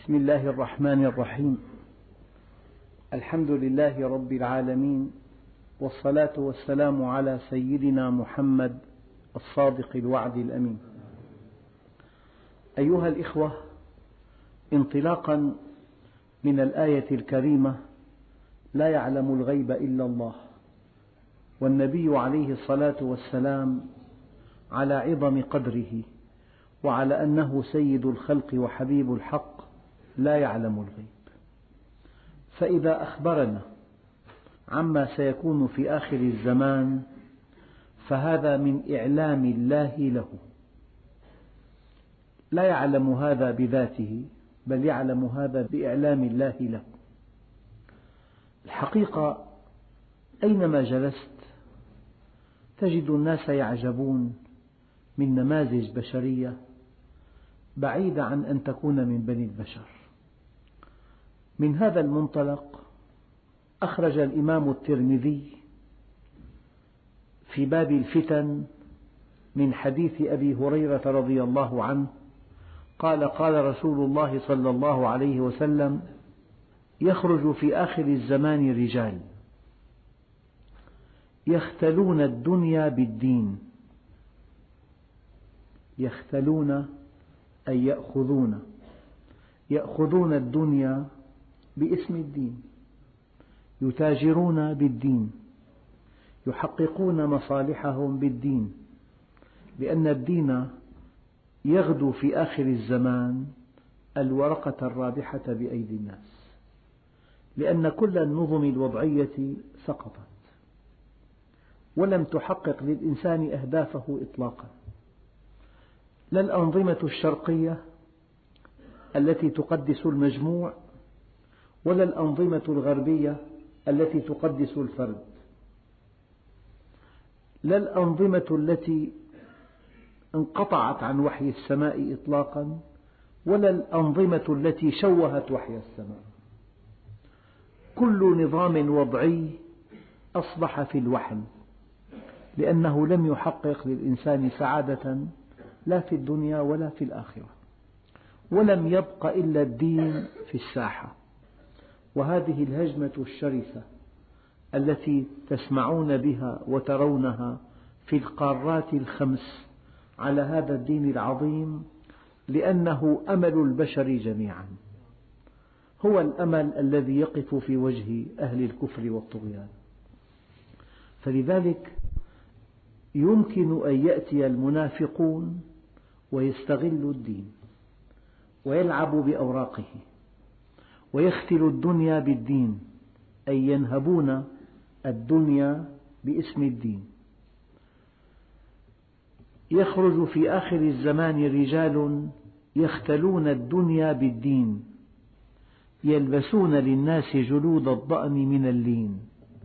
بسم الله الرحمن الرحيم. الحمد لله رب العالمين، والصلاة والسلام على سيدنا محمد الصادق الوعد الأمين. أيها الإخوة، انطلاقا من الآية الكريمة: لا يعلم الغيب إلا الله، والنبي عليه الصلاة والسلام على عظم قدره وعلى أنه سيد الخلق وحبيب الحق لا يعلم الغيب، فإذا أخبرنا عما سيكون في آخر الزمان فهذا من إعلام الله له. لا يعلم هذا بذاته، بل يعلم هذا بإعلام الله له. الحقيقة أينما جلست تجد الناس يعجبون من نماذج بشرية بعيدة عن أن تكون من بني البشر. من هذا المنطلق أخرج الإمام الترمذي في باب الفتن من حديث أبي هريرة رضي الله عنه قال: قال رسول الله صلى الله عليه وسلم: يخرج في آخر الزمان رجال يختلون الدنيا بالدين. يختلون أي يأخذون الدنيا باسم الدين، يتاجرون بالدين، يحققون مصالحهم بالدين، لأن الدين يغدو في آخر الزمان الورقة الرابحة بأيدي الناس، لأن كل النظم الوضعية سقطت ولم تحقق للإنسان أهدافه إطلاقا. لا الأنظمة الشرقية التي تقدس المجموع، ولا الأنظمة الغربية التي تقدس الفرد، لا الأنظمة التي انقطعت عن وحي السماء إطلاقا، ولا الأنظمة التي شوهت وحي السماء. كل نظام وضعي أصبح في الوحل، لأنه لم يحقق للإنسان سعادة لا في الدنيا ولا في الآخرة، ولم يبق إلا الدين في الساحة. وهذه الهجمة الشرسة التي تسمعون بها وترونها في القارات الخمس على هذا الدين العظيم، لأنه أمل البشر جميعا، هو الأمل الذي يقف في وجه أهل الكفر والطغيان. فلذلك يمكن أن يأتي المنافقون ويستغلوا الدين ويلعبوا بأوراقه ويختلوا الدنيا بالدين، أي ينهبون الدنيا باسم الدين. يخرج في آخر الزمان رجال يختلون الدنيا بالدين، يلبسون للناس جلود الضأن من اللين.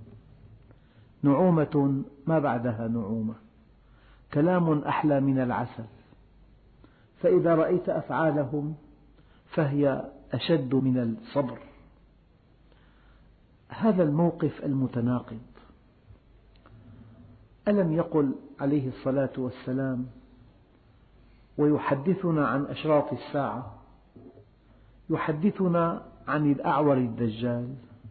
نعومة ما بعدها نعومة، كلام أحلى من العسل، فإذا رأيت أفعالهم فهي أشد من الصبر. هذا الموقف المتناقض. ألم يقل عليه الصلاة والسلام ويحدثنا عن أشراط الساعة، يحدثنا عن الأعور الدجال،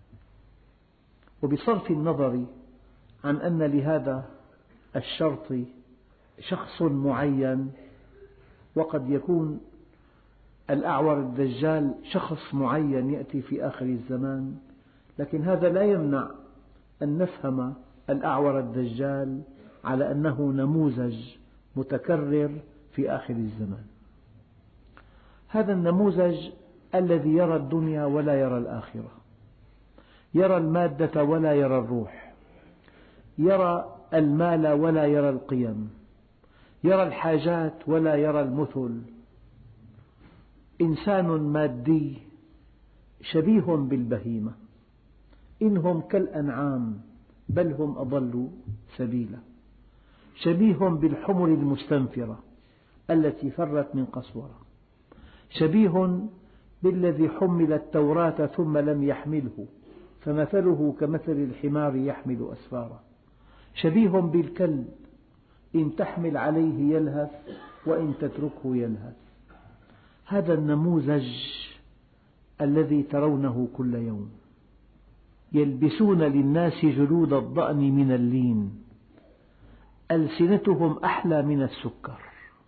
وبصرف النظر عن أن لهذا الشرط شخص معين، وقد يكون الأعور الدجال شخص معين يأتي في آخر الزمان، لكن هذا لا يمنع أن نفهم الأعور الدجال على أنه نموذج متكرر في آخر الزمان. هذا النموذج الذي يرى الدنيا ولا يرى الآخرة، يرى المادة ولا يرى الروح، يرى المال ولا يرى القيم، يرى الحاجات ولا يرى المثل. إنسان مادي شبيه بالبهيمة، إنهم كالأنعام بل هم أضل سبيلا، شبيه بالحمر المستنفرة التي فرت من قسورة، شبيه بالذي حمل التوراة ثم لم يحمله فمثله كمثل الحمار يحمل أسفارا، شبيه بالكلب إن تحمل عليه يلهث وإن تتركه يلهث. هذا النموذج الذي ترونه كل يوم، يلبسون للناس جلود الضأن من اللين، ألسنتهم أحلى من السكر،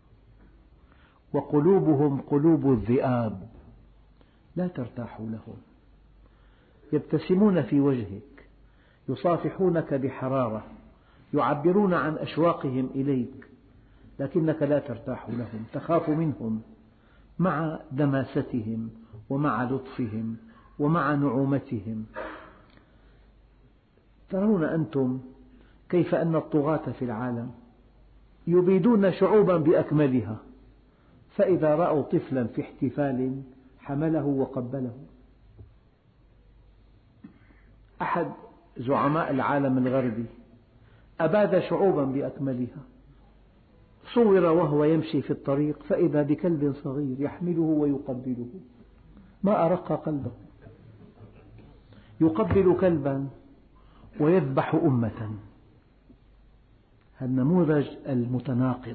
وقلوبهم قلوب الذئاب، لا ترتاح لهم، يبتسمون في وجهك، يصافحونك بحرارة، يعبرون عن أشواقهم إليك، لكنك لا ترتاح لهم، تخاف منهم مع دماستهم ومع لطفهم ومع نعومتهم. ترون أنتم كيف أن الطغاة في العالم يبيدون شعوبا بأكملها، فإذا رأوا طفلا في احتفال حمله وقبله. أحد زعماء العالم الغربي أباد شعوبا بأكملها، صور وهو يمشي في الطريق فإذا بكلب صغير يحمله ويقبله، ما أرق قلبه، يقبل كلبا ويذبح أمة. النموذج المتناقض،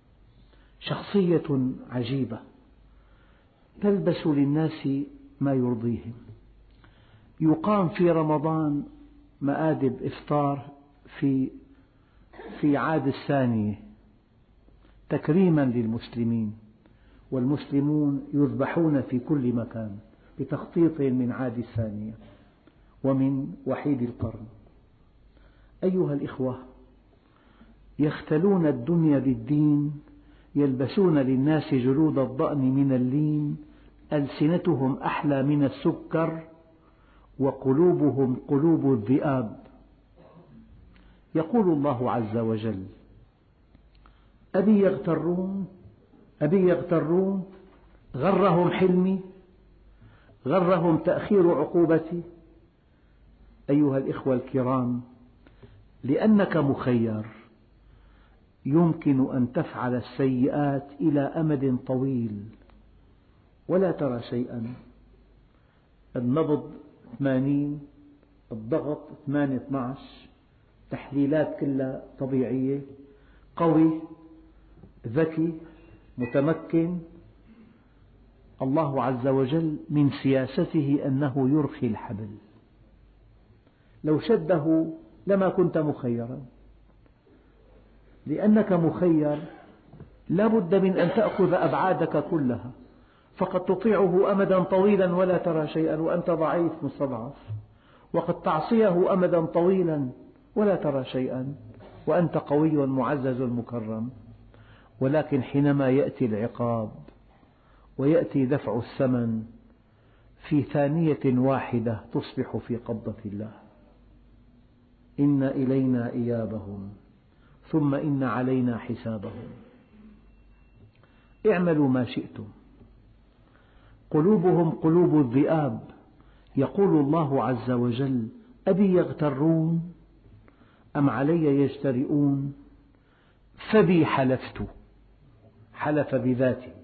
شخصية عجيبة تلبس للناس ما يرضيهم. يقام في رمضان مآدب إفطار في عاد الثانية تكريما للمسلمين، والمسلمون يذبحون في كل مكان بتخطيط من عاد الثانية ومن وحيد القرن. أيها الإخوة، يختلون الدنيا بالدين، يلبسون للناس جلود الضأن من اللين، ألسنتهم أحلى من السكر، وقلوبهم قلوب الذئاب. يقول الله عز وجل: أبي يغترون غرهم حلمي، غرهم تأخير عقوبتي. أيها الإخوة الكرام، لأنك مخير يمكن أن تفعل السيئات إلى أمد طويل ولا ترى شيئا. النبض 80، الضغط 8-12، تحليلات كلها طبيعية، قوي، ذكي، متمكن. الله عز وجل من سياسته أنه يرخي الحبل، لو شده لما كنت مخيرا. لأنك مخير لا بد من أن تأخذ أبعادك كلها، فقد تطيعه أمدا طويلا ولا ترى شيئا وأنت ضعيف مستضعف، وقد تعصيه أمدا طويلا ولا ترى شيئا وأنت قوي معزز مكرم. ولكن حينما يأتي العقاب ويأتي دفع الثمن في ثانية واحدة تصبح في قبضة الله. إن إلينا إيابهم ثم إن علينا حسابهم. اعملوا ما شئتم. قلوبهم قلوب الذئاب. يقول الله عز وجل: أبي يغترون أم علي يجترئون فبي حلفت. حلف بذاته،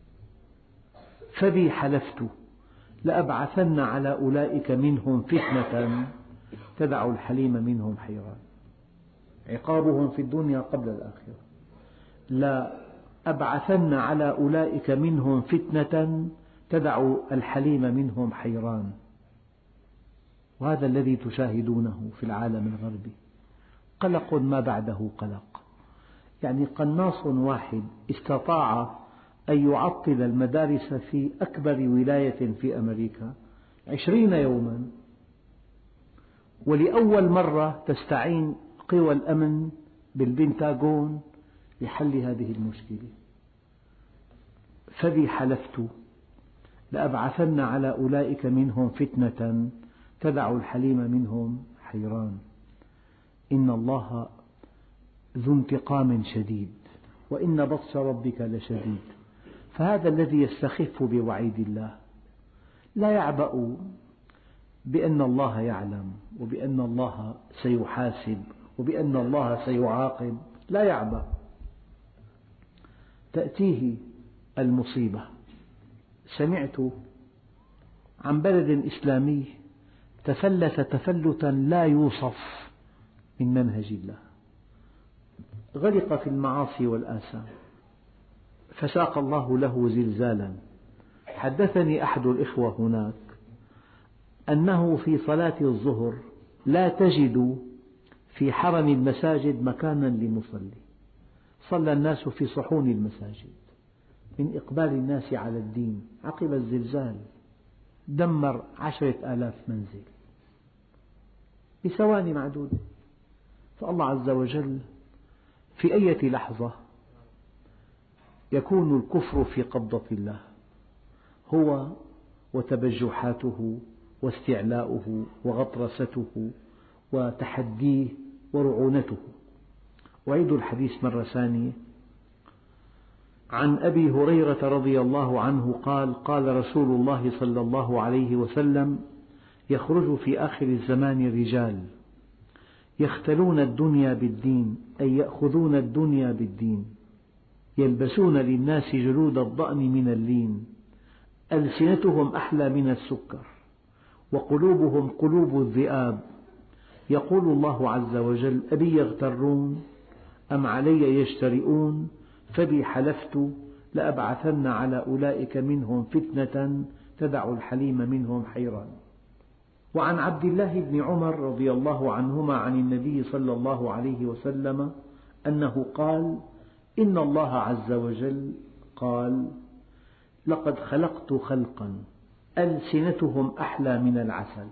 فبي حلفت لأبعثن على أولئك منهم فتنة تدع الحليم منهم حيران. عقابهم في الدنيا قبل الآخرة. لأبعثن على أولئك منهم فتنة تدع الحليم منهم حيران. وهذا الذي تشاهدونه في العالم الغربي، قلق ما بعده قلق. يعني قناص واحد استطاع أن يعطل المدارس في أكبر ولاية في أمريكا 20 يوما، ولأول مرة تستعين قوى الأمن بالبنتاغون لحل هذه المشكلة. فبي حلفت لأبعثن على أولئك منهم فتنة تدع الحليم منهم حيران. إن الله ذو انتقام شديد وإن بطش ربك لشديد. فهذا الذي يستخف بوعيد الله لا يعبأ بأن الله يعلم وبأن الله سيحاسب وبأن الله سيعاقب، لا يعبأ. تأتيه المصيبة. سمعت عن بلد إسلامي تفلت تفلتا لا يوصف من منهج الله، غرق في المعاصي والآثام، فساق الله له زلزالا. حدثني أحد الإخوة هناك أنه في صلاة الظهر لا تجد في حرم المساجد مكانا لمصلي، صلى الناس في صحون المساجد من إقبال الناس على الدين. عقب الزلزال دمر 10,000 منزل بثواني معدودة. فالله عز وجل في أي لحظة يكون الكفر في قبضة الله، هو وتبجحاته واستعلاؤه وغطرسته وتحديه ورعونته. أعيد الحديث مرة ثانية. عن أبي هريرة رضي الله عنه قال: قال رسول الله صلى الله عليه وسلم: يخرج في آخر الزمان رجال يختلون الدنيا بالدين، أي يأخذون الدنيا بالدين، يلبسون للناس جلود الضأن من اللين، ألسنتهم أحلى من السكر وقلوبهم قلوب الذئاب. يقول الله عز وجل: أبي يغترون أم علي يجترئون، فبي حلفت لأبعثن على أولئك منهم فتنة تدع الحليم منهم حيران. وعن عبد الله بن عمر رضي الله عنهما عن النبي صلى الله عليه وسلم أنه قال: إن الله عز وجل قال: لقد خلقت خلقا ألسنتهم أحلى من العسل.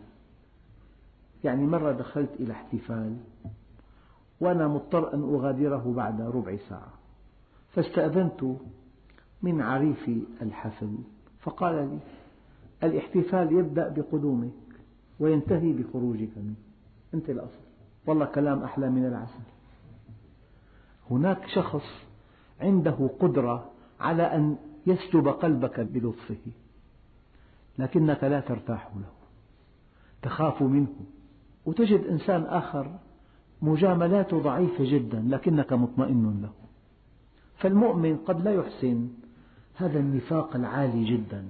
يعني مرة دخلت إلى احتفال وأنا مضطر أن أغادره بعد ربع ساعة، فاستأذنت من عريف الحفل فقال لي: الاحتفال يبدأ بقدومك وينتهي بخروجك منه، أنت الأصل. والله كلام أحلى من العسل. هناك شخص عنده قدرة على أن يسلب قلبك بلطفه، لكنك لا ترتاح له، تخاف منه. وتجد إنسان آخر مجاملاته ضعيفة جدا لكنك مطمئن له. فالمؤمن قد لا يحسن هذا النفاق العالي جدا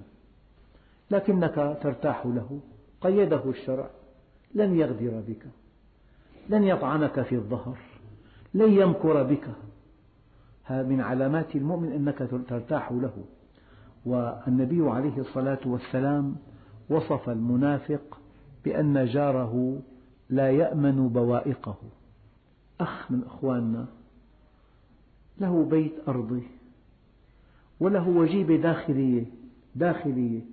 لكنك ترتاح له. قيده الشرع: لن يغدر بك، لن يطعنك في الظهر، لن يمكر بك. هذا من علامات المؤمن أنك ترتاح له. والنبي عليه الصلاة والسلام وصف المنافق بأن جاره لا يأمن بوائقه. أخ من أخواننا له بيت أرضي وله وجيبة داخلية،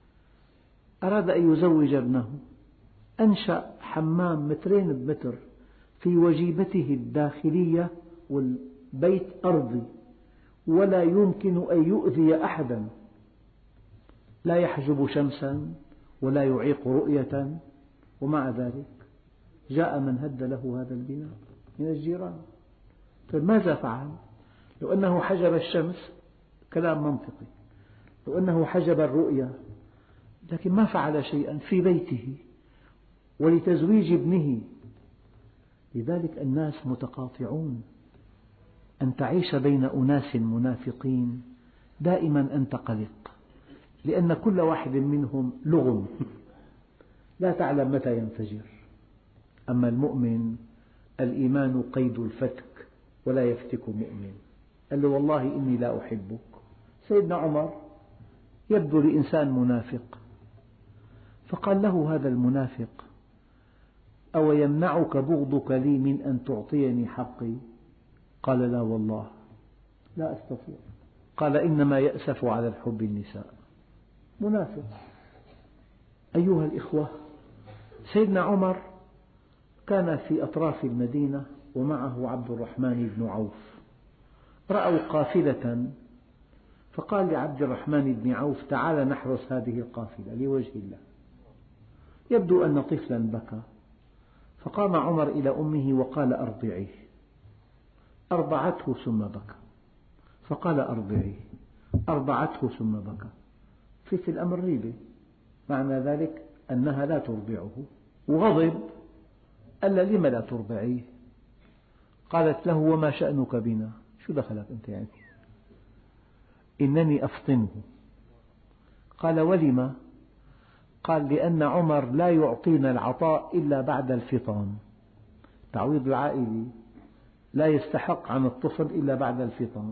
أراد أن يزوج ابنه، أنشأ حمام 2 بمتر في وجيبته الداخلية، والبيت أرضي ولا يمكن أن يؤذي أحدا، لا يحجب شمسا ولا يعيق رؤية. ومع ذلك جاء من هد له هذا البناء من الجيران. طيب ماذا فعل؟ لو أنه حجب الشمس كلام منطقي، لو أنه حجب الرؤية، لكن ما فعل شيئا في بيته ولتزويج ابنه. لذلك الناس متقاطعون. أن تعيش بين أناس منافقين دائما أنت قلق، لأن كل واحد منهم لغم لا تعلم متى ينفجر. أما المؤمن الإيمان قيد الفتك ولا يفتك مؤمن. قال له: والله إني لا أحبك. سيدنا عمر يبدو لإنسان منافق، فقال له هذا المنافق: أو يمنعك بغضك لي من أن تعطيني حقي؟ قال: لا والله لا أستطيع. قال: إنما يأسف على الحب النساء. منافق. أيها الإخوة، سيدنا عمر كان في أطراف المدينة ومعه عبد الرحمن بن عوف، رأوا قافلة فقال لعبد الرحمن بن عوف: تعال نحرس هذه القافلة لوجه الله. يبدو أن طفلا بكى، فقام عمر إلى أمه وقال: أرضعيه. أرضعته ثم بكى، فقال: أرضعيه. أرضعته ثم بكى. في الأمر ريبة، معنى ذلك أنها لا ترضعه. وغضب، قال: لم لا ترضعيه؟ قالت له: وما شأنك بنا؟ شو دخلك أنت يعني؟ إنني أفطنه. قال: ولم؟ قال: لأن عمر لا يعطينا العطاء إلا بعد الفطام. تعويض العائلة لا يستحق عن الطفل إلا بعد الفطام.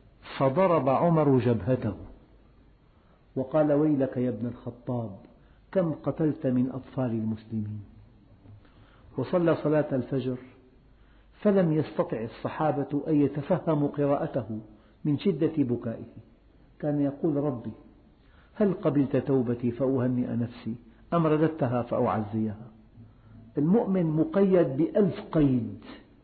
فضرب عمر جبهته وقال: ويلك يا ابن الخطاب، كم قتلت من أطفال المسلمين؟ وصلى صلاة الفجر فلم يستطع الصحابة أن يتفهموا قراءته من شدة بكائه، كان يقول: ربي هل قبلت توبتي فأهنئ نفسي أم رددتها فأعزيها؟ المؤمن مقيد ب1000 قيد،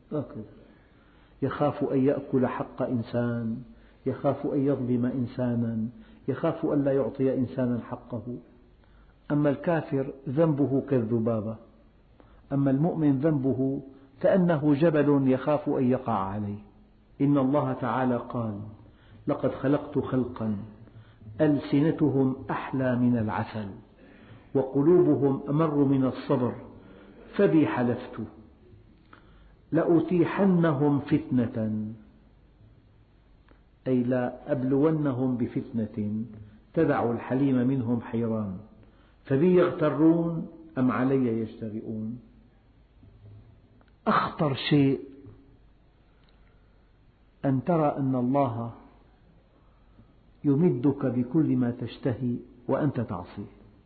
يخاف أن يأكل حق إنسان، يخاف أن يظلم إنسانا، يخاف أن لا يعطي إنسانا حقه. أما الكافر ذنبه كالذبابة، أما المؤمن ذنبه كأنه جبل يخاف أن يقع عليه. إن الله تعالى قال: لقد خلقت خلقا ألسنتهم أحلى من العسل وقلوبهم أمر من الصبر فبي حلفت لأتيحنهم فتنة، أي لا أبلونهم بفتنة تدع الحليم منهم حيران، فبي يغترون أم علي يجترئون. أخطر شيء أن ترى أن الله يمدك بكل ما تشتهي وأنت تعصيه.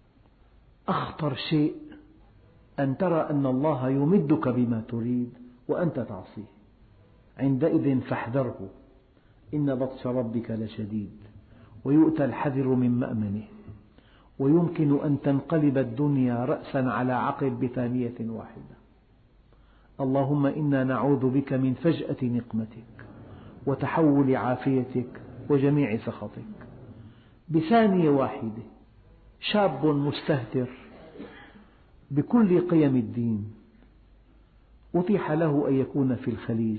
أخطر شيء أن ترى أن الله يمدك بما تريد وأنت تعصيه، عندئذ فاحذره، إن بطش ربك لشديد. ويؤتى الحذر من مأمنه، ويمكن أن تنقلب الدنيا رأسا على عقب بثانية واحدة. اللهم إنا نعوذ بك من فجأة نقمتك وتحول عافيتك وجميع سخطك. بثانية واحدة شاب مستهتر بكل قيم الدين أتيح له أن يكون في الخليج،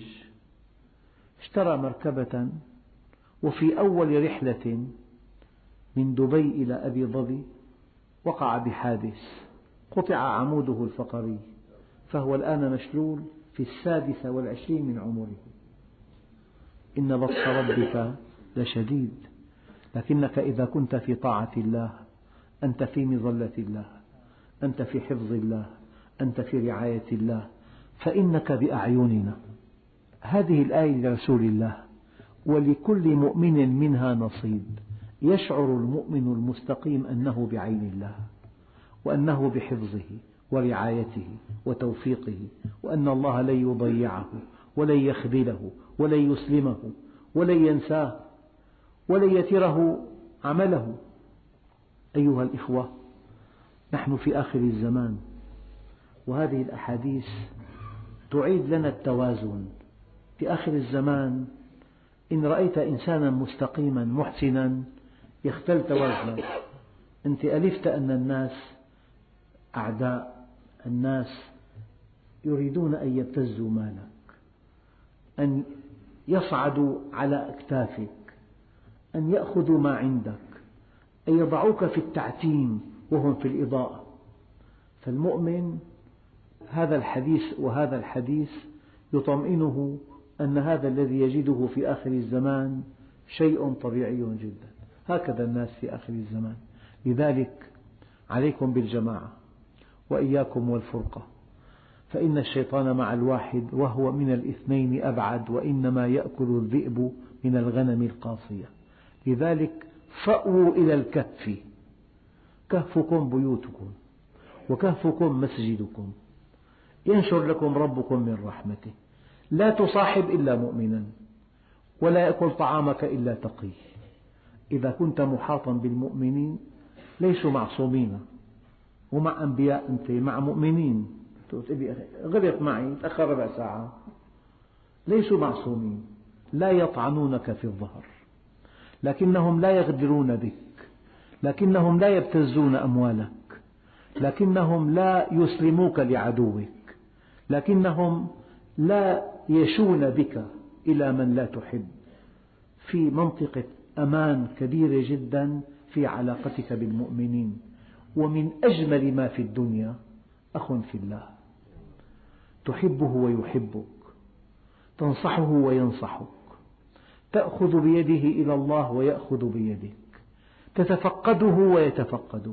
اشترى مركبة، وفي أول رحلة من دبي إلى أبي ظبي وقع بحادث، قطع عموده الفقري، فهو الآن مشلول في 26 من عمره. إن بطش ربك لشديد، لكنك إذا كنت في طاعة الله أنت في مظلة الله، أنت في حفظ الله، أنت في رعاية الله، فإنك بأعيننا. هذه الآية لرسول الله، ولكل مؤمن منها نصيب. يشعر المؤمن المستقيم أنه بعين الله، وأنه بحفظه ورعايته وتوفيقه، وأن الله لن يضيعه ولن يخذله ولن يسلمه ولن ينساه ولن يتره عمله. أيها الإخوة، نحن في آخر الزمان، وهذه الأحاديث تعيد لنا التوازن. في آخر الزمان إن رأيت إنسانا مستقيما محسنا يختل توازنك. أنت ألفت أن الناس أعداء، الناس يريدون أن يبتزوا مالك، أن يصعدوا على أكتافك، أن يأخذوا ما عندك، أن يضعوك في التعتيم وهم في الإضاءة. فالمؤمن هذا الحديث وهذا الحديث يطمئنه أن هذا الذي يجده في آخر الزمان شيء طبيعي جدا. هكذا الناس في آخر الزمان. لذلك عليكم بالجماعة وإياكم والفرقة، فإن الشيطان مع الواحد وهو من الاثنين أبعد، وإنما يأكل الذئب من الغنم القاصية. لذلك فأووا إلى الكهف، كهفكم بيوتكم وكهفكم مسجدكم، ينشر لكم ربكم من رحمته. لا تصاحب إلا مؤمنا، ولا يأكل طعامك إلا تقي. إذا كنت محاطا بالمؤمنين ليسوا معصومين، ومع أنبياء أنت مع مؤمنين، غلط معي تأخر ربع ساعة، ليسوا معصومين. لا يطعنونك في الظهر، لكنهم لا يغدرون بك، لكنهم لا يبتزون أموالك، لكنهم لا يسلموك لعدوك، لكنهم لا يشون بك إلى من لا تحب. في منطقة أمان كبيرة جدا في علاقتك بالمؤمنين. ومن أجمل ما في الدنيا أخ في الله، تحبه ويحبك، تنصحه وينصحك، تأخذ بيده إلى الله ويأخذ بيدك، تتفقده ويتفقدك،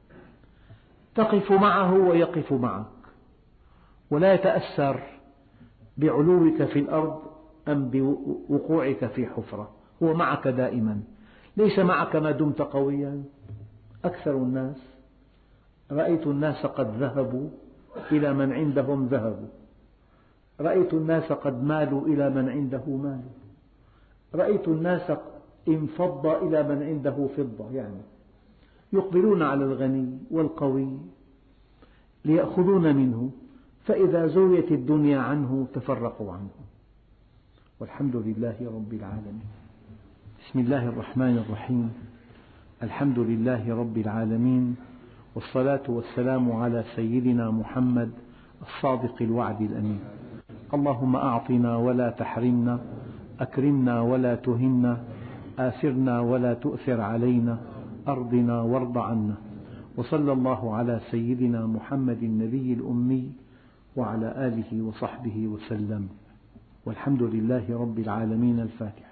تقف معه ويقف معك، ولا يتأثر بعلوك في الأرض أم بوقوعك في حفرة. هو معك دائما، ليس معك ما دمت قويا. أكثر الناس رأيت الناس قد ذهبوا إلى من عندهم ذهب، رأيت الناس قد مالوا إلى من عنده مال، رأيت الناس انفض إلى من عنده فضة، يعني يقبلون على الغني والقوي ليأخذون منه، فإذا زويت الدنيا عنه تفرقوا عنه. والحمد لله رب العالمين. بسم الله الرحمن الرحيم. الحمد لله رب العالمين، والصلاة والسلام على سيدنا محمد الصادق الوعد الأمين. اللهم أعطنا ولا تحرمنا، أكرمنا ولا تهنا، آثرنا ولا تؤثر علينا، أرضنا وارض عنا. وصلى الله على سيدنا محمد النبي الأمي وعلى آله وصحبه وسلم، والحمد لله رب العالمين. الفاتحة.